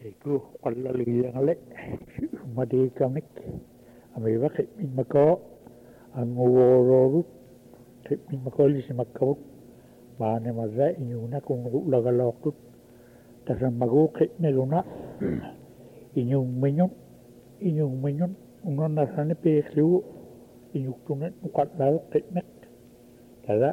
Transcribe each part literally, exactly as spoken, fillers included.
Iku qallalgiangale madikamik amiwa min mako angurorut min makoli simakko bane maza inyuna kung lagalokut tasan magu meluna inyung menyun inyung menyun unon nasane peklu inyuktune ukat lalu ketmek kada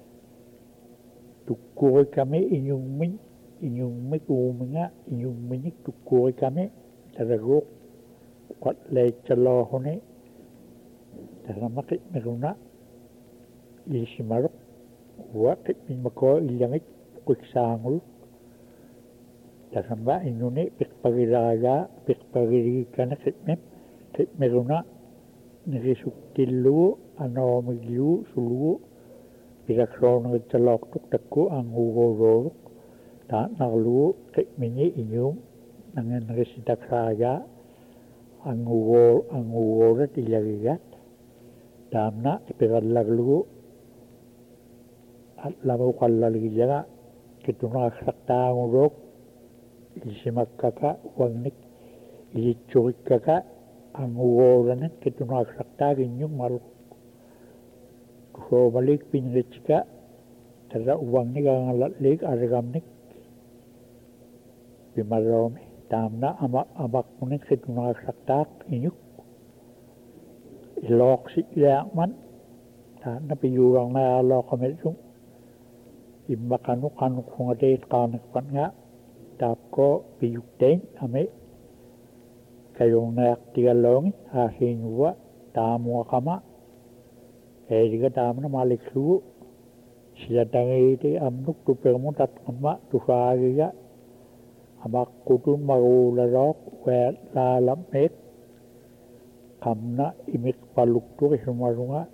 tukku kami inyung men inyung mekumnga inyung menyik tukku kami tarago ukat lay chalohone tasan makit meluna isimarok wakit min mako ilyangit kuksangul tasamba inune pikpagiraga pikpagirikana kitmem kitmeruna nirisuktilu anomiglu sulu pirakrono chalok tuk takku angugororuk ta naglu kitmini inyum nangan nirisitaksaga angugor angugorat ilagigat damna ipiralaglu at lamu kallalgijaga kituna sakta ngurok isimakkaka wangnik ilichurikaka angugoranan kituna sakta ginyung maruk so balik pinrichika tara wangnik angalatlik aragamnik bimarome tamna ama amak munin kituna sakta inyuk ilok si yakman ta piyurang na lokamelung imakanu kanu kungade kanak nga tapko piyukten ame kayong nayak tigalong hasinwa tamu kama kaya diga tamu na maliklu siya tangiti amnuk tupermo tatkama tufagiga amak kutun magularok wet lalamek kamna imik paluktur sumarunga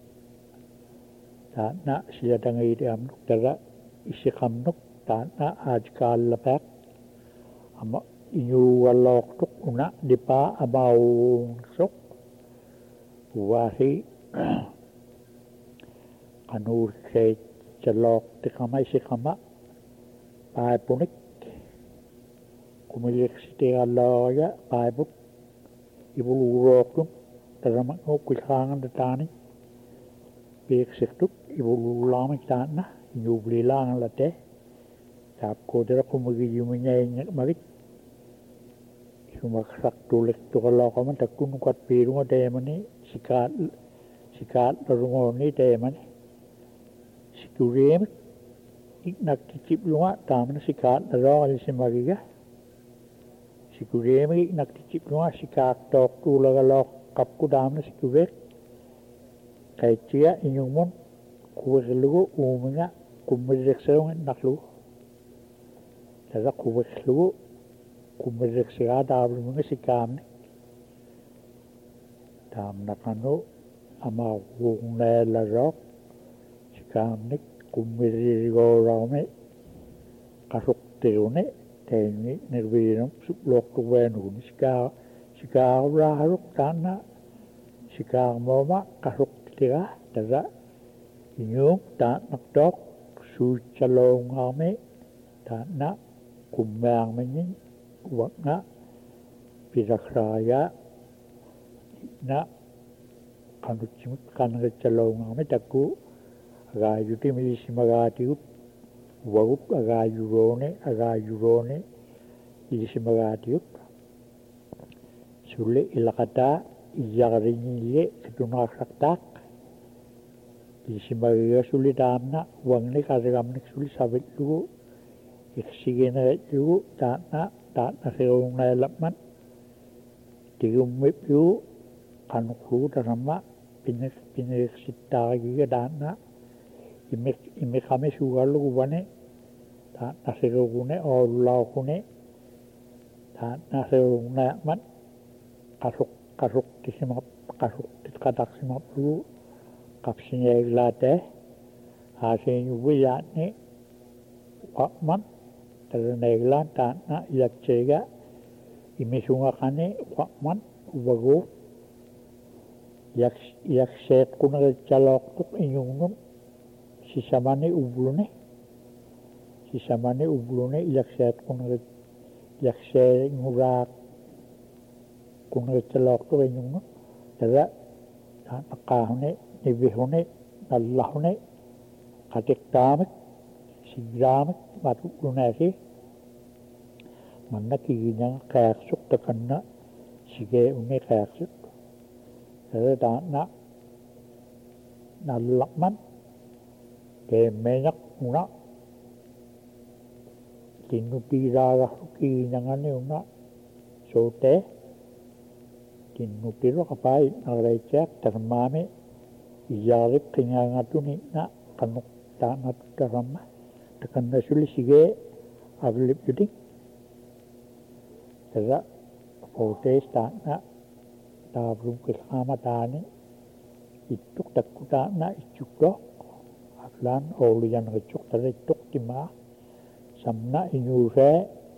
tana siya tangiti amnuk tara isi kamnuk tana ajkal lapek ama inyu walok tuk una dipa abau sok wahi kanur se celok tikama isi kama pai punik kumilik siti aloya pai put ibu lurok tum teramak kuikangan datani pek sektuk ibu lulamik tana inyu blilang late tap ko dera kumagi yumunya magit sumaksak tulik tukalo kaman takun kat pirunga demani sikat sikat larungoni demani sikurem iknak kicip lunga tamna sikat laro alisimagiga sikurem iknak kicip lunga sikat tok tulagalok kapku damna sikurek kaitia inyung mon kuweklugu umnga kumireksewang naklu tara kuweklugu kumireksega dablu mga sikamne tam nakano ama wungne larok sikamne kumiririgo raume kasuk teune teni nervinum sublok tuwenu sika sika raharuk tana sika moma kasuk tiga tara inyung ta nakdok su chalong ame ta na kumang menin wanga pirakraya na kanuchimut kanang chalong ame taku agayuti milisimagati wagup agayurone agayurone milisimagati sule ilakata iyagarinile kitunakaktak isimagiga suli damna wangni karagamnik suli sabitlu iksigena ju tana tana seung na lapman tigumip ju kanuklu tarama pinek pinek sitagi dana imek imek kami sugalu wane tana seungune olau kune tana seung na man kasuk kasuk kisimap kasuk katak simap lu kapsinya glate hasin wiyane wakman tereneglan tana ilakcega imisunga kane wakman wago yak yak set kuna calok tuk inyungnum sisamane ublune sisamane ublune ilak set kuna yakse ngurak kuna celok tu benyung tera akahune nibihune nallahune katik tamak sigramak matu kunasi manna kiginyang kayaksuk takanna sige une kayaksuk tera dana nallakman ke menyak una tinu tiraga kiginyangane una sote tinu tiro kapai nagrecek termame iyarip kingangatuni na kanuk tanat terama tekanna suli sige aglip yuding tera fotes tana tabrum kilama tani ituk takuta na ichukok aglan olian ngecuk tera ituk tima samna inyure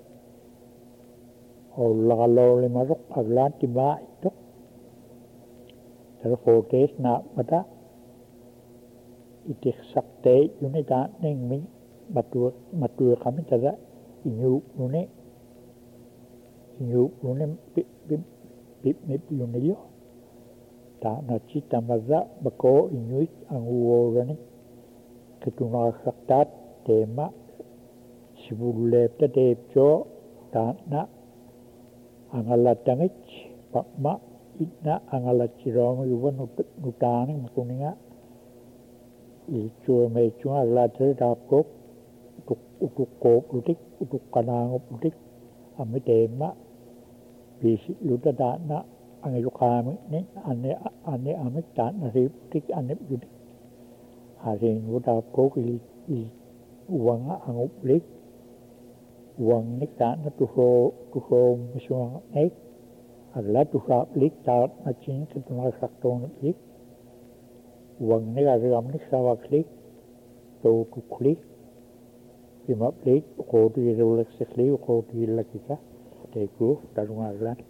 olagaloli maruk aglan tima ituk tera fotes na mata itik sakte yuni ta ning mi matur matur kami tera inyu yuni inyu yuni bip bip bip bip yuni yo ta na cita maza bako inyuit ang uorani ketunga saktat tema sibulep ta depjo ta na angalatangit pakma itna angalachirong yuwan nutani makuninga ichua me chua aglater dapkok utuk utuk kok lutik utuk kanangop lutik ami tema bisi luta dana ang ilukami ni ane ane amit dana riptik ane lutik haring dapkok ili ili uwanga ang uplik uwang nik dana tuho tuho misuang nek agla tuha uplik taat na chin ketunga saktong uplik uang ni agam ni sawa klik to ku klik bima klik ko di relak sekli ko di lakika teku darunga aglan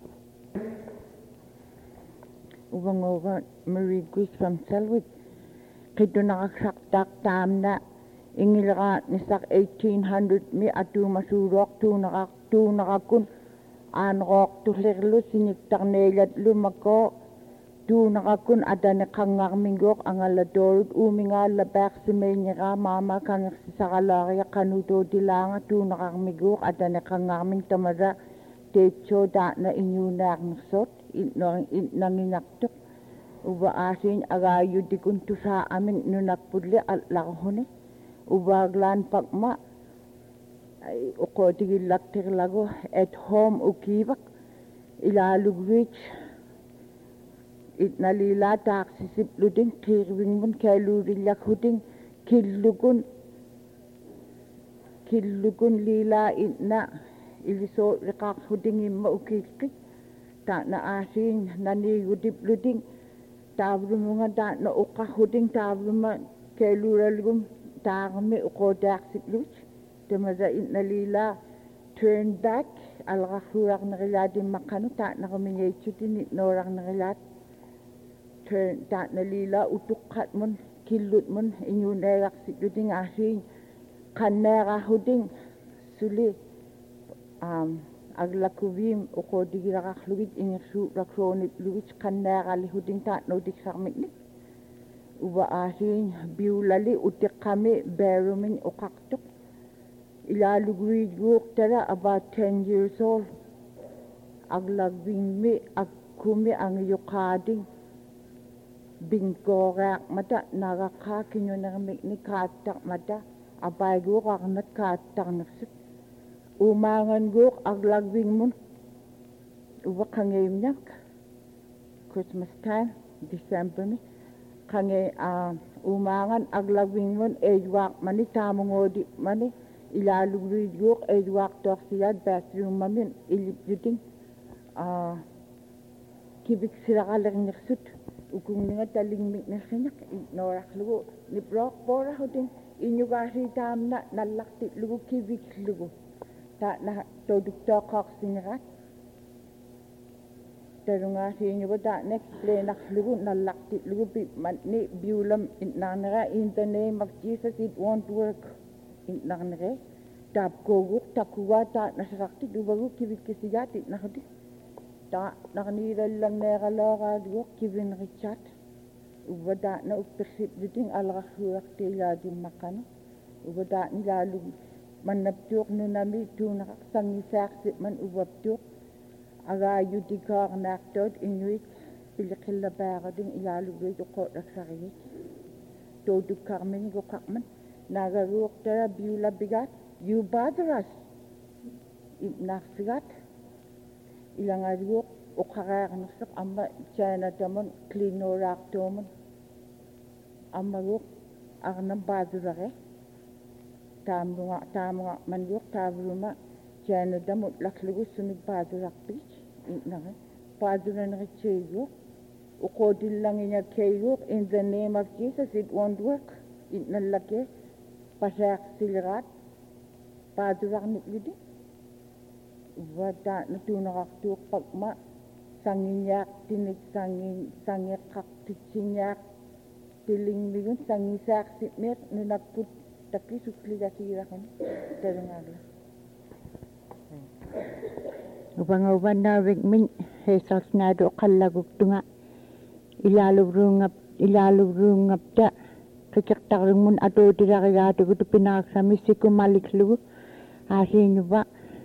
uang over Marie Grace from Selwood kito nakasaktak tamna ingilaka nisak eighteen hundred mi atu masurok tu nakak tu nakakun anrok tu lerlu siniktak nelat lumako tu nakakun adane kangar mingok angaladorud uminga labak simenyera mama kangar sisakalaya kanuto dilanga tu nakak mingok adane kangar ming tamara techo da na inyunak nasot inang inanginaktok uba asin agayu dikun tu sa amin nunak pudle at lakahone uba glan pakma uko tigilak tiglago at home ukibak ilalugwich itnalila taksisip luding kirwing mun kalurillak huding killugun killugun lila itna iliso rikak huding imma ukikik ta na asin nani udip luding tabrumunga ta na uka huding tabruma kaluralgum tagme uko taksip luch tamaza itnalila turn back algahurak nagiladin makano ta nakaminyechutin itnorak nagilat turn ta nalila utukhat mun kilut mun inyunerak siduding asin kanera huding suli um aglakuvim ukodigiraka lugit ingsu rakronit lugit kanera li huding ta no diksarmitnik uba asin biulali utikame berumin ukaktok ilalugui guk tara about ten years old aglagwing me akumi ang yukading bingkorak mata nagaka kinyo nagamik ni katak mata abay guk aknat katak naksip umangan guk aglagwing mun uba kangayim nyak Christmas time December ni kangay uh, umangan aglagwing mun ejwak mani tamungodi mani ilalugui guk ejwak toksiyad bathroom mamin ilip yuding uh, kibik sirakalak naksut ukung nga taling miknasinyak ignorak lugo ni brok bora huding inyugasi tam na nalakti lugo kibik lugo ta na todukto koksingat tarunga sinyugo ta next play nak lugo nalakti lugo bi ni biulam inanara in the name of Jesus it won't work inanare tap koguk takuwa ta nasakti dubagu kivit kisiyati nakati ta nakanira lang negalaga dugo kivin richat ubada na upersip ding alrakhuak te yadi makano ubada ni lalu manapjuk nunami tunak sangisak man ubabjuk aga yudikar naktot inuit pilikilla bagading ilalu go ko raksari to du karmen go kakman nagaruk tera biula bigat you bother us nakfigat ilang aruk ukharar nasak amma chana tamon klinorak tomon amma ruk arnam badurare tamwa tamwa manjuk tavruma chana tamon laklugu sunug badurak pich nare baduran richeyo ukodillanginya kayuk in the name of Jesus it won't work itnallake pasak silrat padurak niklidi wada natunaraktuk pagma sanginyak tinik sangin sangekak ticinyak tiling ligun sangisak sipmet nunakput taki suklidakirakan terengagla ubang-ubang na wigmin hesas na do kalaguk tunga ilalurungap ilalurungap da kekektarungun ato tirakigati ko pinaksamis ko maliklu asin ba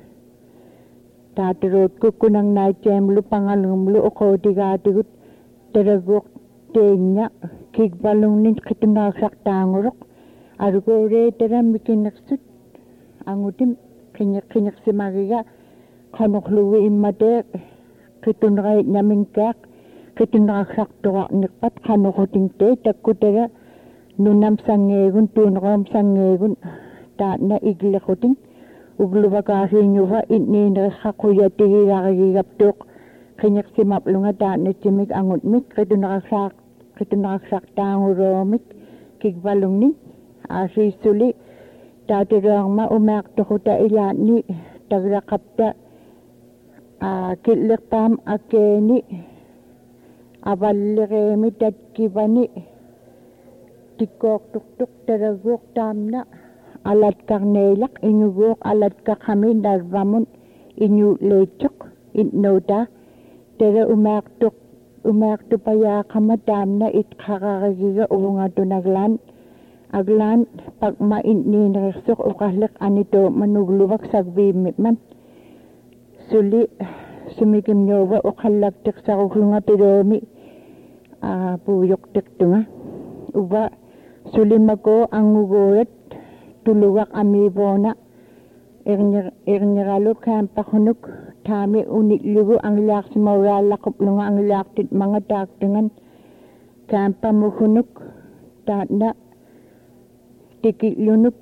tatirot ko kunang naicem lu pangalung lu ko tigati ko teragok tenya kigbalung nin kitunaksak tangurok arugo re teram mikinaksut angutim kinyak kinyak semagiga kanoklu imade kitunray nyamingkak kitunaksak toa nikpat kanokoting te takutera nunam sangegun tunram sangegun ta na igle koting ugluba kasi nyuwa inni nakakuya tigi kakigaptok kinyak simaplunga ta na chimik angut mik kitunaksak kitunaksak tanguromik kigbalung ni asi suli ta tirang ma umak tokuta ilani tagrakapta kilekpam akeni abaliremi tatkibani tikok tuk-tuk teraguk tamna alat karnelak inyuguk alat kakami narvamun inyu lecok innoda tere umak tuk umak tupaya kama tamna itkakakagiga uunga tunaglan aglan pagma inni narsok ukahlik anito manugluwak sagbimit man suli sumikim nyoba ukalak tik sa kuklunga piromi puyok tik tunga uba sulimako ang ugoret tuluwak amibona irnyaralo kampa kunuk tami uniklugu ang lak simawala kuplunga ang laktit mga taktingan kampa mukunuk tanda tikitlunuk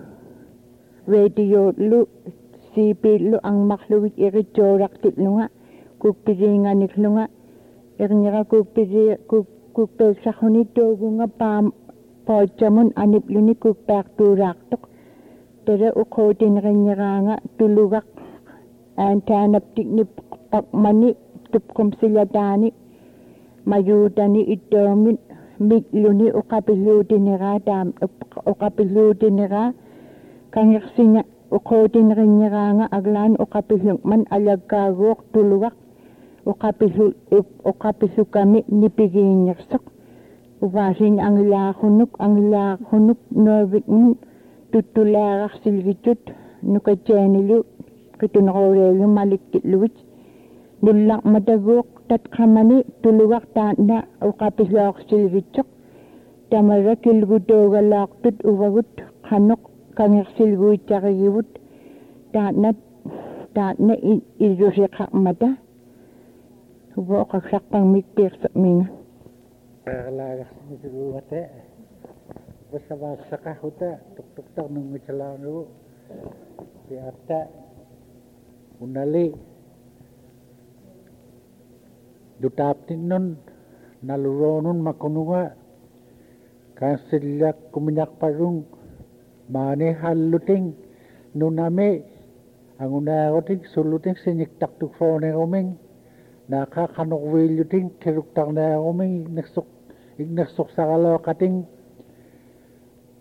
radio lu sipil lu ang makluwik iritsorak titlunga kupiringan niklunga irnyara kupiri kup kupek sakunito gunga pam pojamun anip luni kupek turaktok tere ukotin renyaranga tulugak antanap tiknip pakmani tupkom silatani mayudani itomin mikluni ukapilutinira dam ukapilutinira kangersinya ukotin renyaranga aglan ukapilungman alagkagok tulugak ukapisu ukapisu kami nipigin yaksok ubasin ang lakunuk ang lakunuk norvik mun tutularak silgitut nukachenilu kitunakawelu malikit luwit nulak madagok tatkamani tuluwak tanda ukapislak silgitsok tamara kilgudoga laktut uwagut kanok kangir silguit yakigibut tanda tanda irusikak mata Ubo kaksak pang mikpir sa minga. Kalagas ni siguro te. Basta basaka huta tuk-tuk nung michalano. Piata unali dutaptin nun naluronun makununga kasilyak kuminyak parung mane haluting nuname ang unaroting suluting siniktak tukfone uming nakakanok ting kiruktak na uming nagsuk ignagsuk sa kalaw kating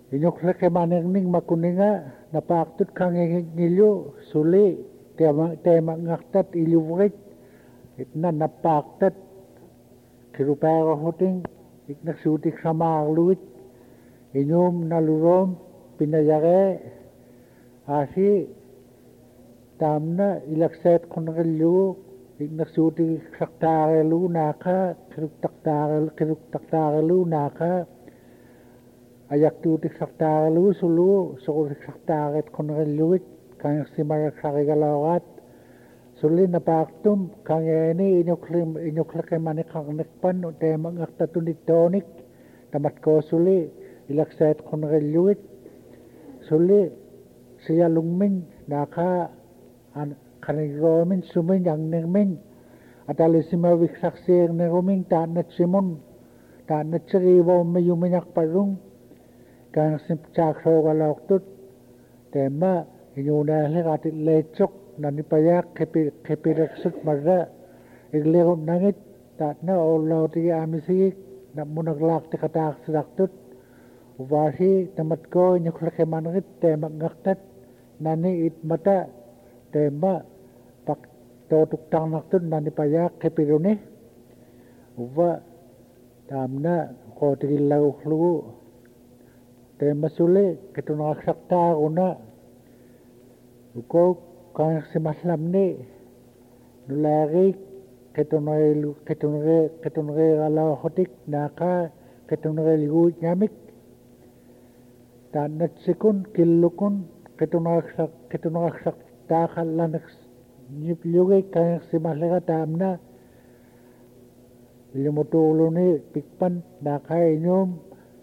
Inyok ke maneng makuninga napaktut kang ngilyo suli tema tema ngaktat iluwrit itna napaktat kirupero hoting iknak sutik sama luit inyum nalurom pinayare asi tamna ilakset konrelu iknak sutik saktare lu naka kiruk taktare kiruk taktare lu naka ayak tutik saktare lu sulu sutik saktare konreluit kang simarak sarigalawat suli napaktum kang ini inyuklim inyuklake mani kang nekpan te mangaktatunit tonik tamat ko suli ilakset konreluit suli siya lungmin naka kanigromin sumin yang nengmin atali simawik saksir nerumin tanat simon tanat siriwo mayuminyak parung kang simpchak sogalawtut tema inyunahli katit lecok nanipayak kepireksut marra iglirun nangit tatna olaw tiga amisik na munaglak tikatak sidaktut uwasi tamat ko inyuklake manangit tema ngaktat nani itmata tema pak totuk tang naktut nanipayak kepiruni uwa tamna ko tigilaw lu tema suli ketunakak sakta una uko kang simaslam ni nulari ketunre ketunre ketunre ala hotik naka ketunre ligu nyamik tanat sikun kilukun ketunakak ketunakak takal lanak nyipluge kang simaslaga tamna limutuluni pikpan naka inyum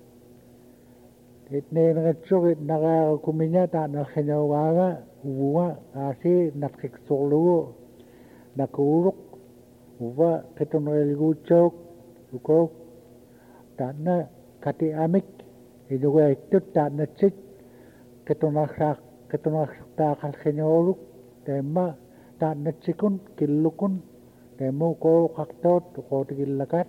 itne nagatsuk naga kuminya ta nakhenyawaga uwa asi nakik solu nakuruk uwa ketonreligu chok uko tanna kati amik iduga itut tanna chik ketonakak ketonakak ta khenyoruk tema tanna chikun kilukun temu ko kaktot ko tigilakat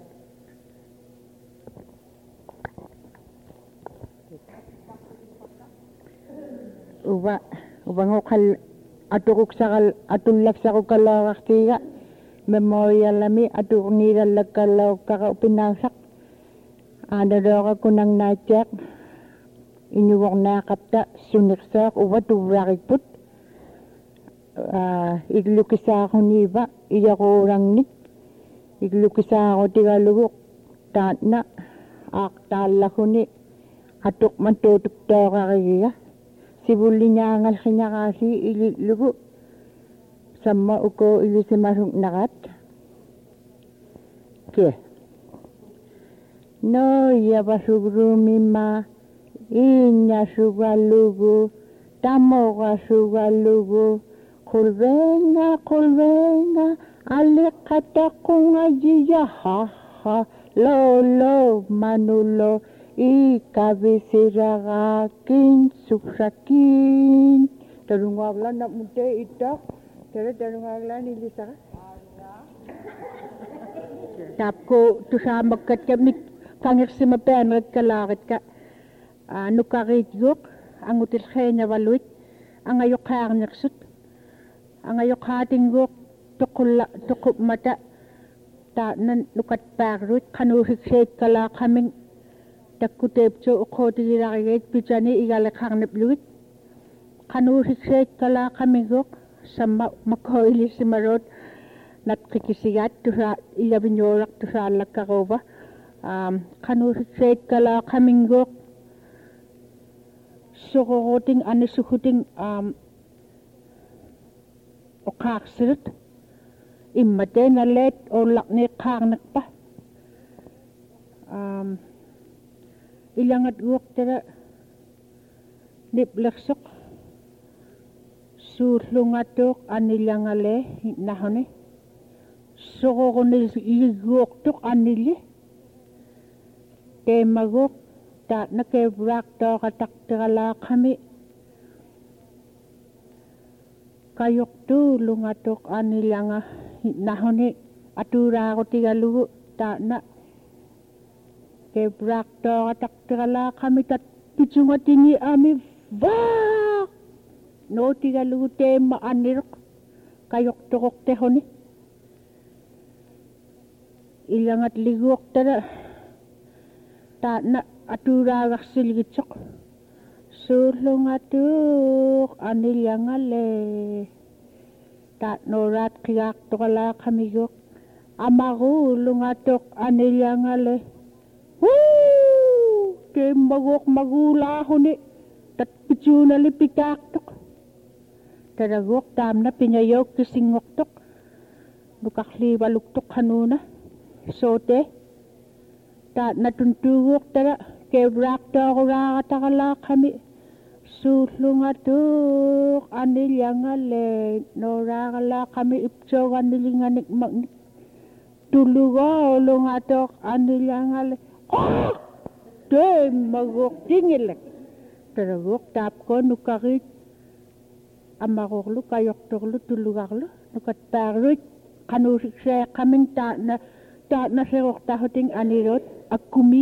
uba ubangokal aturuk sakal atullak sakukalawaktiga memorialami aturniidallakkallaw kaka upinaasak adadora kunang najak inyuwornaaqapta suniksaaq uba tuvrarikput iglukisaaxuniiva iyaquurangnik iglukisaaxutigalugu taatna aaqtaallakuni atukman tuutuktooqarigiga sibullinyaangal khinyaqaasi ilillugu samma uko ilisimarung nagat ke no yabasugrumima inya sugalugu tamoga sugalugu kulvenga kulvenga alikatakunga jiyaha lolo manulo ikabisiragakin sukrakin tarungaglan na munte ita tara tarungaglan ilisaka tapko tusama katkamik kangik simapen kalakit ka nukarit yuk angutil khenya waluit angayok kangniksut angayok hating yuk tukula tukup mata ta nan nukat pagrut kanuhik set kala kaming takutep cho khoti raget pichani igale khangnep luit khanu hikset kala kamigok sama makhoili simarot nat kikisigat tura ilabinyorak tura lakaroba um khanu hikset kala kamingok sokoroting ane sukuting um okaksirut immate na let o lakne khangnak pa um ilangat guk tera nipleksok suhlungatok anilangale nahone sokokonil iguk tok anili temagok ta nakebrak to katak tegala kami kayok tu lungatok anilanga nahone atura ko tigalugu ta na kebrak to katak tegala kami tat pitsunga tini ami vaa no tiga lute ma anirok kayok tokok tehoni ilangat ligok tada ta na atura raksilgitsok sulung atuk anilangale ta norat kiyak tokala kamigok amaru lungatok anilangale woo kembagok magulahoni tat pichuna lipitak tok taragok tam na pinyayok kisingok tok nukakli baluk tok hanuna sote ta natuntugok tara kebrak tokura takala kami sulung atuk anilangale norakala kami ipchog anilinganik magnik tulugo lungatok anilangale oh dem magok tingilek taragok tap ko nukarit amaroklu kayoktorlu tulugarlu nukat parut kanusik saya kaming ta na ta na serok tahuting anirot akumi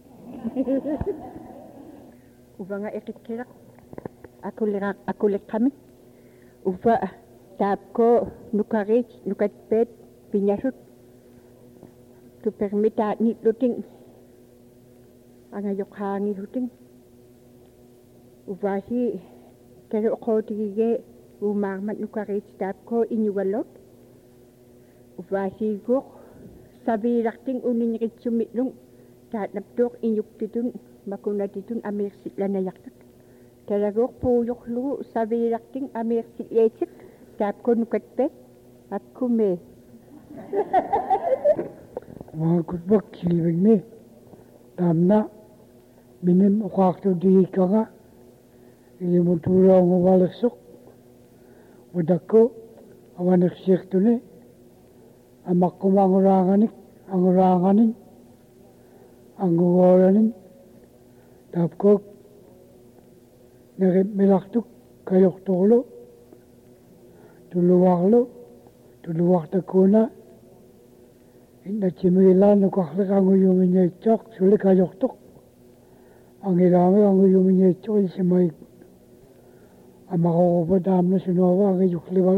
ubanga ekikira aku lirak aku lek kami uba tap ko nukarit nukat pet pinyasut tu permita ni luting angayok hangi luting ubahi kero ko tige umagmat nukarit tap ko inyugalok ubahi go sabi rakting unin ritsumilung tat naptok inyuk titun makuna titun amir sitlana yaktak talagok puyok lu sabi rakting amir sitlechik tap ko nukat pet at kume mga kutbak kilibig ni tamna minim ukakto di ka nga ili mo tulaw mo walaksok wadako awanak siyekto ni amak kumanguranganik anguranganin anguwaranin tapko narip milaktuk kayok tolo tuluwaklo tuluwak takuna inna chimila nukaklik anguyuminya chok sulit kayok tok angilame anguyuminya chok isimay amako dam na sinowa angayuk liwal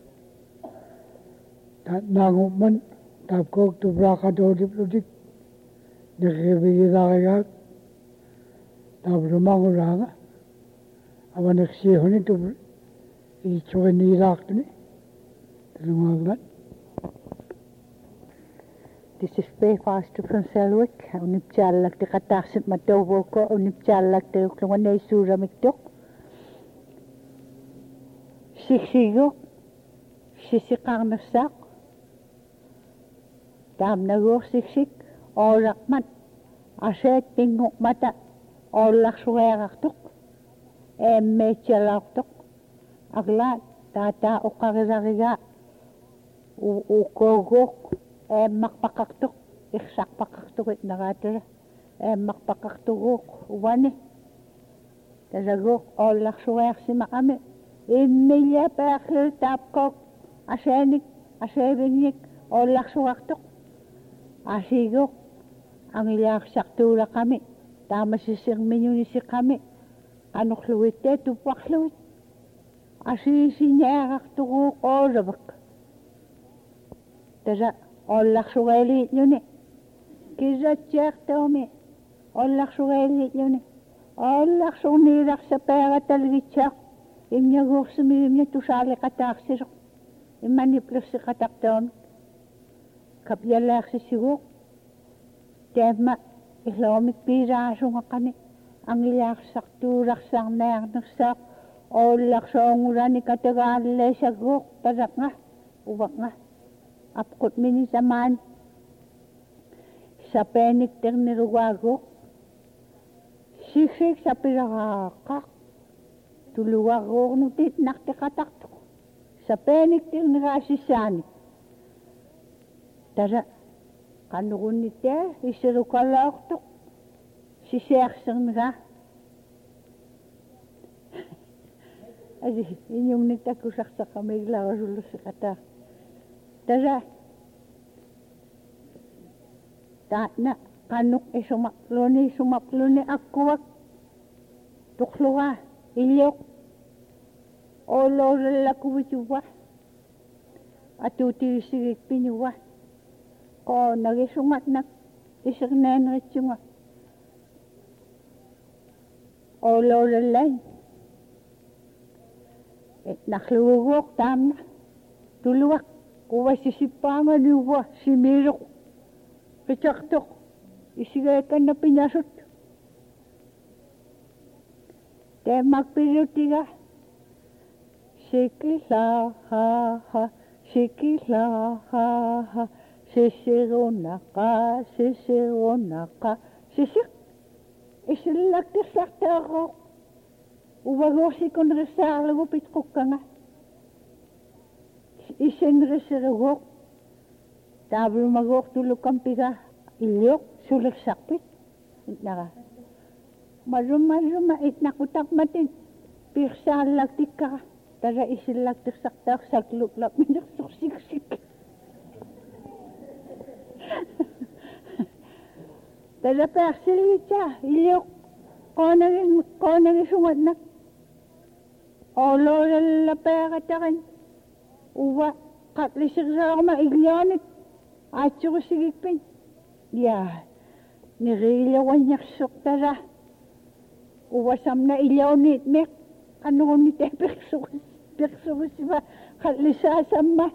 tat nanguman tapko tubraka dodip ludik nakibigilakayat tapro manguranga awanak sihoni tubr ichokin nilaktuni talungaglan. This is very fast from Selwick. Unipchalak de kataksit matowoko unipchalak de uklunganay suramiktok. Siksigo sisikang nasak. Dam nago siksik orakmat aset tingok mata olak suweraktok. Emme chalaktok. Aglat tata ukagiragiga ukogok emak pakaktok iksak pakaktok it nakatira emak pakaktok wani tasagok olak suwek si makami imilya pakil tapkok asenik asebinik olak suwaktok asigok ang ilyak saktura kami tama sising minyunisi kami anok luwit te tupak luwit asisinyakak tukuk olabak tasa olak sugelit yun eh. Kisa tiyak taumi. Olak sugelit yun eh. Olak sunirak sa pera talgitsak. Imnya guksumi imnya tusali katak sisok. Imaniplos si katak taumi. Kapyalak si sigok. Tema ihlomik piraso nga kani. Ang ilak sak turak sak nayak naksak. Olak sa ongurani katagalay sa gok. Tadak nga. Uwak nga. Apkot mini saman sa penik ter niruwago siksik sa pirakak tuluwago nutit naktakatakto sa penik ter nirasisani tara kanunite isirukalakto siseksang nira adi inyong nitakusak sa kamigla kasulus sa kata tara ta na kanuk e sumaklo ni sumaklo ni akuwak tukluwa ilyok olorella kuwituwa atutisigik pinuwa ko nagisungat nak isirnen ritsunga olorella nakluwok tamna tuluwak kuwa sisipanga niwa simirok pechaktok isigakan na pinasot te magpirutiga sikila ha ha sikila ha ha sisirunaka sisirunaka sisik isilaktisaktarok uwagosikon resarlago pitkukanga isinresirugok tablumagok tulukampiga ilyok suliksakpit naka maruma-ruma itnakutak matin pirsalaktik ka tara isilaktik saktak sakluklap minyak suksiksik tara persilitsa ilyok konagin konagin sungat na ololala peratakan uwa katlisirama iglyanit atsukusigikpin ya nirilawan yaksok tara uwasam na ilyawnit mek ano ni te persukus persukus ba katlisasam ma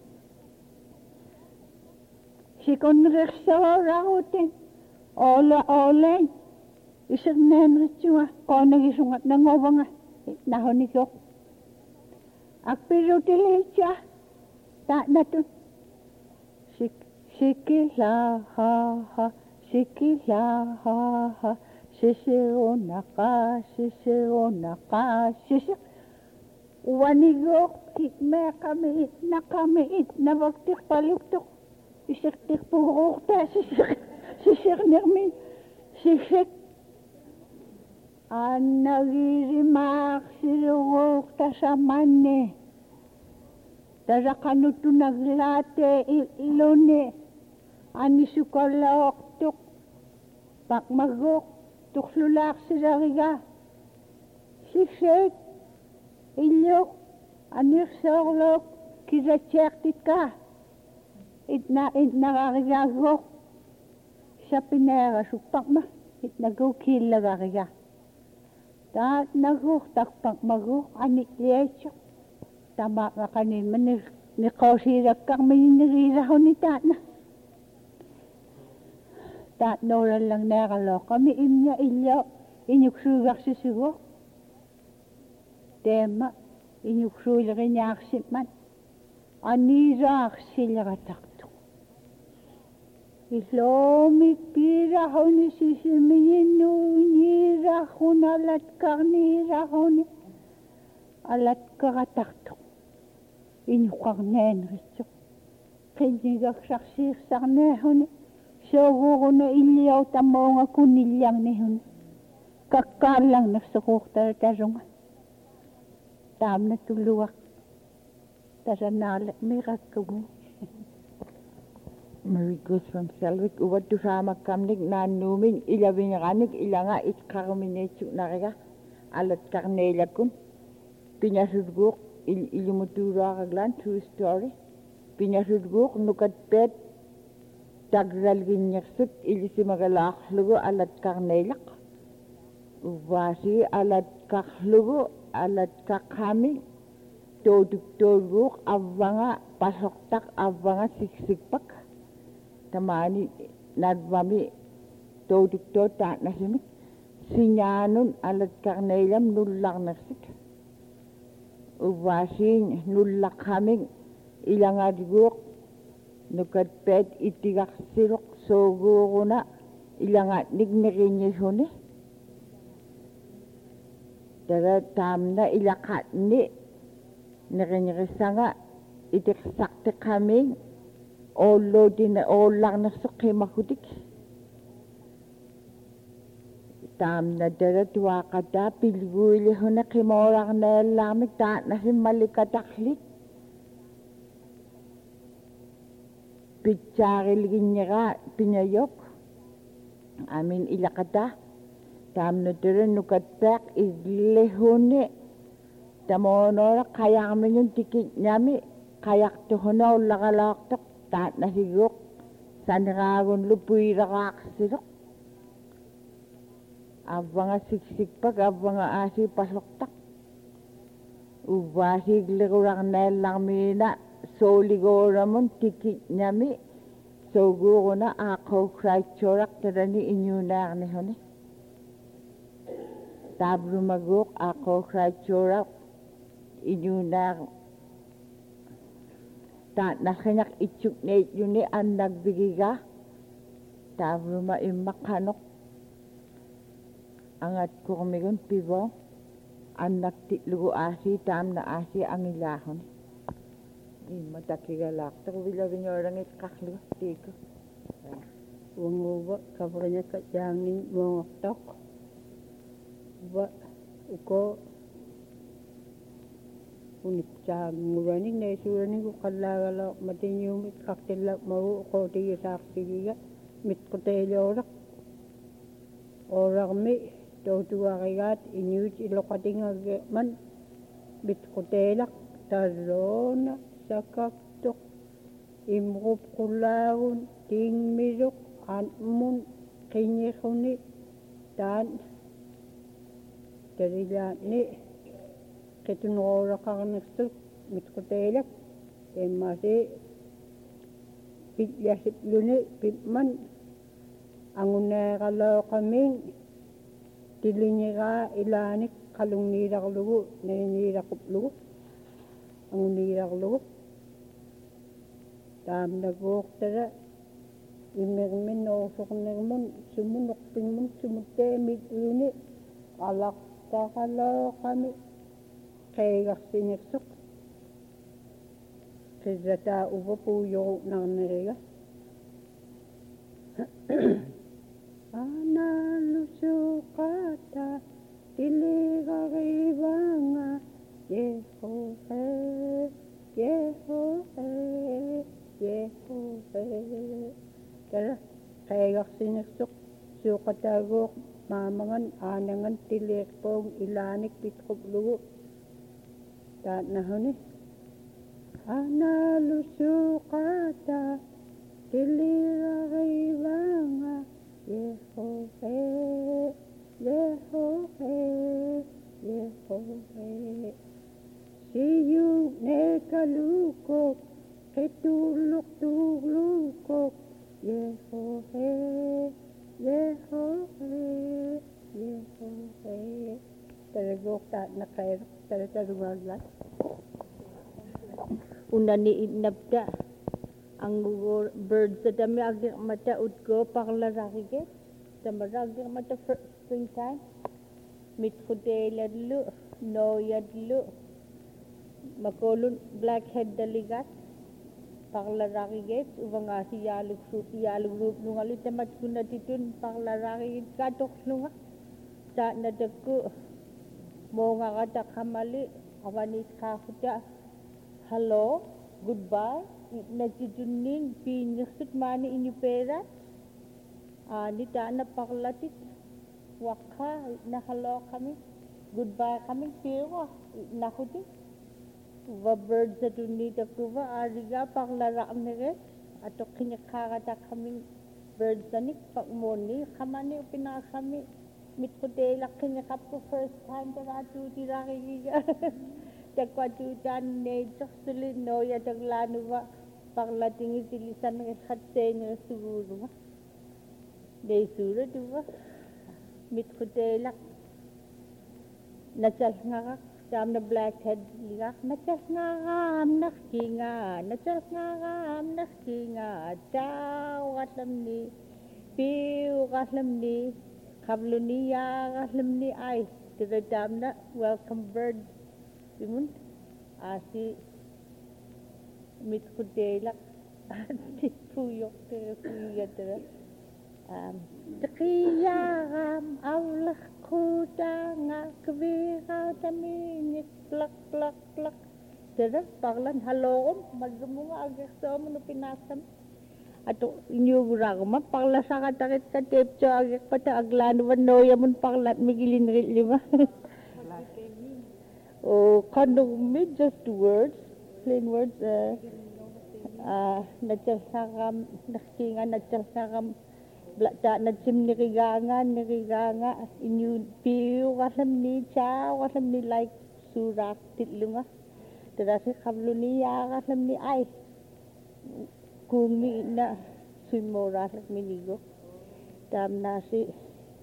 sikon reksarahutin ola olen isirnen ritsua konagisungat na ngobanga nahonikok akpirutilisya ta natun sik sikila ha ha sikila ha ha sisirunaka sisirunaka sisir wanigok itme kami itna kami itna baktik paluktok isirtik purok ta sisir sisir nirmin sisik anagirimak sirurok ta samane tara kanutu naglate ilone anisukalaok tuk pakmagok tuklulak sirariga sisik ilyok anirsorlok kisachektit ka itna itna karigagok sa pinera supakma itna go kilagariga ta nagok takpak magok anik yecho tama ka kanin man ni kausirak kang may niriraho ni tana tat noran lang nakalo kami imnya ilyo inyuksugak sisugo tema inyuksulak inyaksip man anirak sila katakto Islomi piraho ni sisiminu niraho na alat karniraho ni alat karatakto. Inyukang nenritsok. Kinigak saksir sarneho ni. Sogoro na ilyaw tamo nga kunilyang nihon. Kakalang nagsukok talatarungan. Tam na tuluwak. Taranala mirak kamu. Marikos from Selvik, uwad tu sama kamnik na numing ilawinganik ilanga itkarminetsuk naraga alat karnela kun pinasudguk il ilumutura kaglan true story pinasudguk nukat pet tagral ginyaksut ilisimagalak lugo alat karnelak wasi alat kaklugo alat kakami toduk toduk avanga pasoktak avanga siksikpak tamani nadwami toduk todak nasimik sinyanun alat karnelam nullak nasit uwasin nullak haming ilangadguk nukat pet itigak sirok soguruna ilangat nignikinyishuni dara tamna ilakat ni nikinyikisanga itiksak kaming Olo din olang na suki makudik. Tam na dara tuwa kada pilguli ho na kimorang na lamig ta na himali kataklit. Pitsaril ginyara pinayok. Amin ilakada. Tamna tere nukatpak iglehune tamonora kayaminyun tikit nyami kayak tuhona ulagalaktak taat na higok saniragon lupuirakaksirok abanga siksikpak abanga asi pasloktak ubasig ligurak nailangmina soligoramon tikit nyami soguruna ako kraichorak terani inyunak ni hone tabrumagok ako kraichorak inyunak ta nakanyak ichuk na yuni ang nagbigiga tabruma imakanok angat kumigon pibo ang nagtitlugo asi tam na asi ang ilahon matakigalak tak bila binyorang itkaklo tiko wanguba kabranya kajangin mongoktok ba uko unit cha nguraning ne suraning ko kalagala matinyo mit kaktela mau ko ti saksiga mit ko telorak orang mi to tuarigat inyut ilokating man mit ko telak tarona sakaktok imrup kulaun tingmirok anmun kinyekuni dan dari ni ketunora karnastuk mitkotelak emase pityasip lune pipman anguna kalau kaming tilinyira ilanik kalung niraklugu nirakuplugu angun niraklugu tam nagok tara imermin osok nermon sumunok pingmun sumutte mit uni alak ta kalau kami kaya sineksok kaya ubo puyo nang neriga analusukata tiligagibanga Yehohe Yehohe Yehohe kaya kaya sineksok sukatagok mamangan anangan tilikpong ilanik pitkoplugo taat na honi analusukata tiliraribanga Yehohe Yehohe Yehohe siyug nekalukok ketulok-tulukok Yehohe Yehohe Yehohe talagok taat na kayo talatalungaglat unani inabda ang birds sa dami agir mata utgo paklararige samaragir mata springtime mitkudeladlu noyadlu makolun blackhead daligat paklararige ubanga si yalug yalug nungali tamat kuna titun paklararige katok lunga sa nadagku mo nga kata kamali awanit kakuta hello goodbye nagjujunin pinyusut mani inyo pera ani ta na paklatit waka na hello kami goodbye kami pero nakuti va bird sa tunita kuva ariga paklara amere ato kinyakakata kami bird sanik pakmoni kamani pinakami mitkudela kinyakap ko first time taratu tirakigiga takwatutan ne joksuli no ya taglanuwa paklatingi tilisan ng khatsen siguro de sura duwa mitkudela nachal nga jam na blackhead liga nachal nga am nakinga nachal nga am nakinga taw katlam ni piu katlam ni kabluniya katlam ni ay tiradam na welcome bird Simun, asi mitkudelak, asi puyok tere puyok tere. Takiyam awlak kuda nga kawira tamingit plak plak plak. Tere, paglan halom, magdumunga agak sa mo no pinasam. Ato inyugura ko mapakla sa katakit ka tepcho agak pata aglan wano yaman paklat migilin rin lima. Oh, kando me just words, plain words. Uh, uh, Natsasakam, nakinga natsasakam, blacha natsim niriganga, niriganga, inyu piyu kasam ni cha, kasam ni like surak titlunga. Terasa kablu ni ya kasam ni ay. Kung mi na sumoras at minigo tam nasi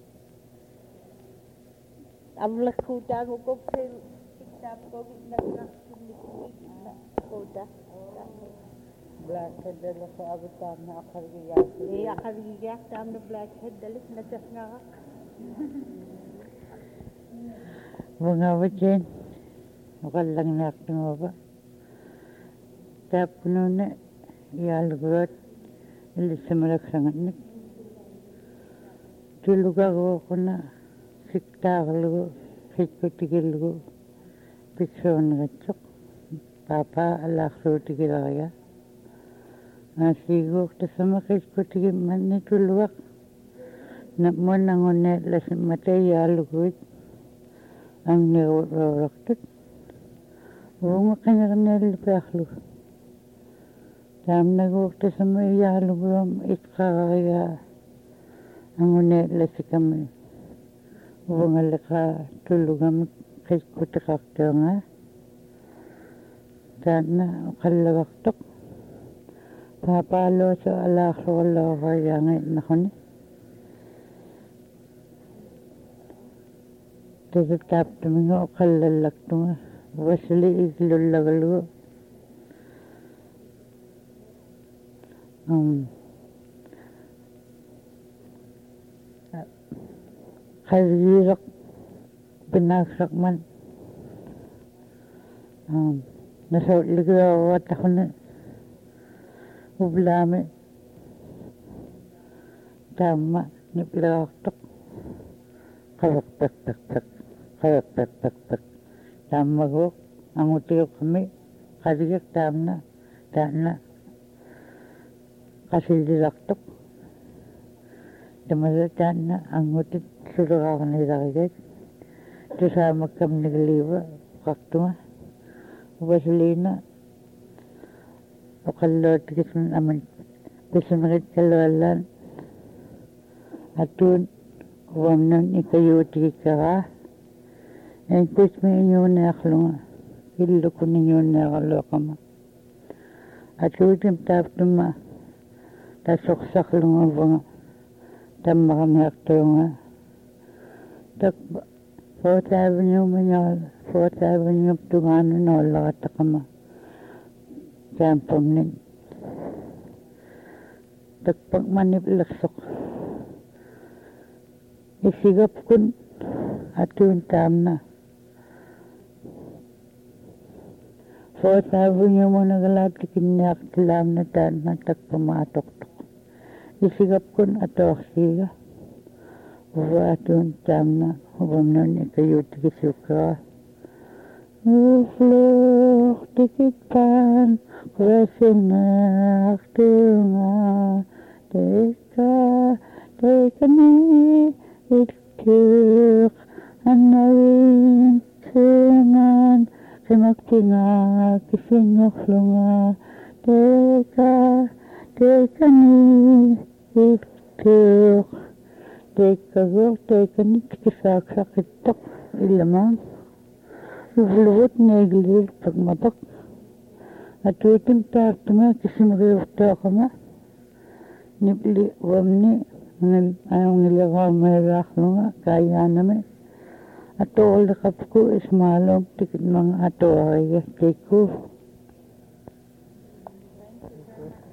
amlak ko tago ko pero tam ko na na na koda blackhead dala sa abutan na akariya eh akariya tam na blackhead dala na tas nga mga wajen wakalang nakno ba tapno na Yalgurut ilisemelak sangatnik. Tuluga go kona sikta galu hikutigilu pikson gacok papa alakso tigilaya. Asigo tasama hikutigi manni tuluak na monangone las mate yalgurut ang neuroroktot. Bunga kanya kanel peklu. Tam nagukta sa may yalugulom itkakaya ang unela si kami. Bungalaka tulugam kikutakakta nga. Sana kalawaktok. Papalo sa alakso wala kaya ngayon na kuni. Tagatap namin nga kalalakto nga. Wasili iglulagalugo. Um, Kalirak pinagsak man um, nasa ligaw ako na ublame tama nipilaktok karak tak tak tak karak tak tak tak tama ko ang utiyo kami kaliyak tama tama kasi dilaktok damadatan na ang utit surakakan nilakagay kasama kami nagliwa kaktunga wasalina o kalot kisan aman kisan nakit kalwalan atun huwam nun ikayuti ka en kus mi inyo na aklunga ilo ko ninyo na akalo kama atutim taptuma tasok-sak lunga bunga tamma kami aktunga tak Fourth Avenue Manal, Fourth Avenue Tungano na wala katakama. Kampam nin. Tagpag maniplaksok. Isigap kun at yung tam na. Fourth Avenue mo nagalatikin niya kilam na tan na tagpamatok-tok. Isigap kun ato siya. Uwa atun tam na. Huwam nun ikayot kisuka. Uflok tikikpan. Kuwasinak tunga. Teka, teka ni itkik. Anawin singan. Kimaktinga kisinyoklunga. Teka, teka ni itkik. Teka go, teka ni kisak-sakitok ilamang. Uvluot neglir pagmatok. At utim tartuma kisimagayokta ka ma. Nipli wamni, ayong nilagaw may raklo nga, kaya namin. At all kapko is malong tikit mga ato ay teko.